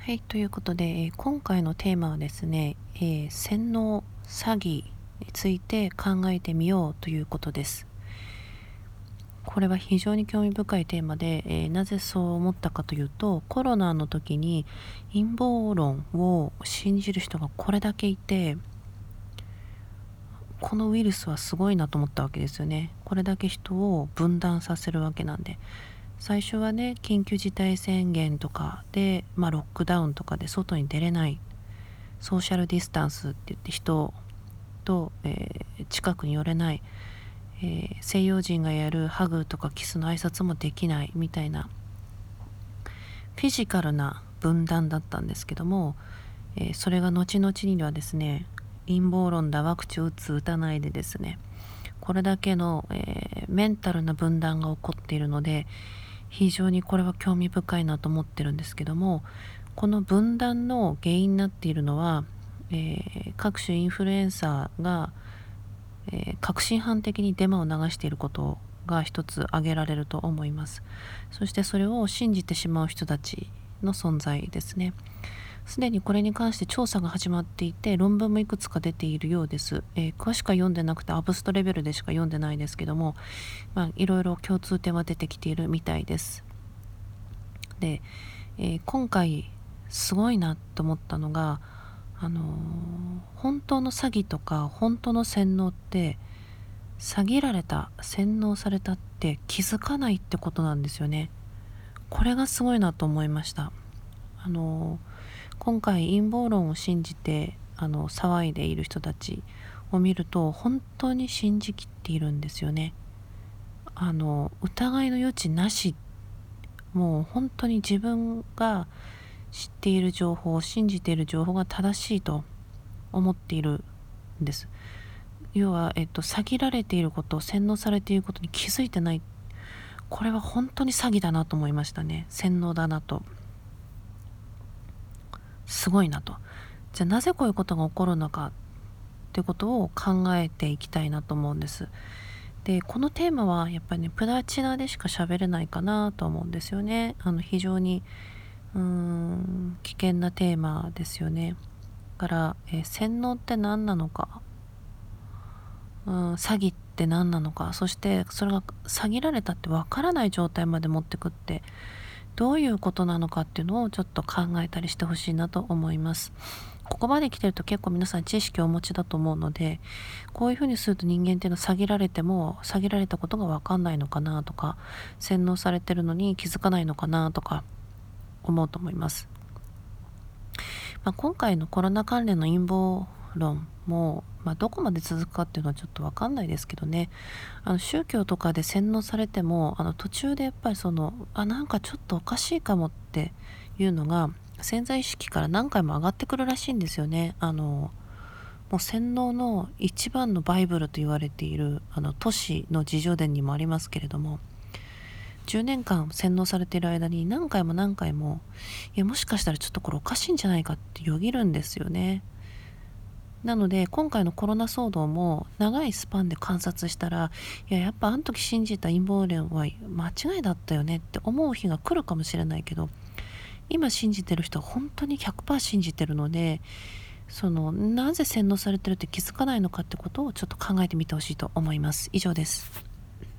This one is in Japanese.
はい、ということで、今回のテーマはですね、洗脳詐欺について考えてみようということです。これは非常に興味深いテーマで、なぜそう思ったかというと、コロナの時に陰謀論を信じる人がこれだけいて、このウイルスはすごいなと思ったわけですよね。これだけ人を分断させるわけなんで。最初はね、緊急事態宣言とかで、ロックダウンとかで外に出れない、ソーシャルディスタンスって言って人と、近くに寄れない、西洋人がやるハグとかキスの挨拶もできないみたいなフィジカルな分断だったんですけども、それが後々にはですね、陰謀論だ、ワクチン打つ打たないでですね、これだけの、メンタルな分断が起こっているので、非常にこれは興味深いなと思ってるんですけども、この分断の原因になっているのは、各種インフルエンサーが、確信犯的にデマを流していることが一つ挙げられると思います。そしてそれを信じてしまう人たちの存在ですね。すでにこれに関して調査が始まっていて、論文もいくつか出ているようです。詳しくは読んでなくて、アブストレベルでしか読んでないですけども、いろいろ共通点は出てきているみたいです。で、今回すごいなと思ったのが、本当の詐欺とか本当の洗脳って、詐欺られた、洗脳されたって気づかないってことなんですよね。これがすごいなと思いました。今回陰謀論を信じて騒いでいる人たちを見ると、本当に信じきっているんですよね。疑いの余地なし、もう本当に自分が知っている情報、信じている情報が正しいと思っているんです。要は、詐欺られていること、洗脳されていることに気づいてない。これは本当に詐欺だなと思いましたね。洗脳だなと。すごいなと。じゃあなぜこういうことが起こるのかってことを考えていきたいなと思うんです。で、このテーマはやっぱりね、プラチナでしか喋れないかなと思うんですよね。非常に危険なテーマですよね。だから、洗脳って何なのか、詐欺って何なのか、そしてそれが詐欺られたってわからない状態まで持ってくってどういうことなのかっていうのをちょっと考えたりしてほしいなと思います。ここまで来てると結構皆さん知識をお持ちだと思うので、こういうふうにすると人間っていうのは詐欺られても詐欺られたことが分かんないのかなとか、洗脳されてるのに気づかないのかなとか思うと思います。今回のコロナ関連の陰謀論も、どこまで続くかっていうのはちょっと分かんないですけどね、宗教とかで洗脳されても途中でやっぱりなんかちょっとおかしいかもっていうのが潜在意識から何回も上がってくるらしいんですよね。もう洗脳の一番のバイブルと言われている都市の自叙伝にもありますけれども、10年間洗脳されている間に何回も何回も、いやもしかしたらちょっとこれおかしいんじゃないかってよぎるんですよね。なので今回のコロナ騒動も長いスパンで観察したら、やっぱあの時信じた陰謀論は間違いだったよねって思う日が来るかもしれないけど、今信じてる人は本当に 100% 信じてるので、なぜ洗脳されてるって気づかないのかってことをちょっと考えてみてほしいと思います。以上です。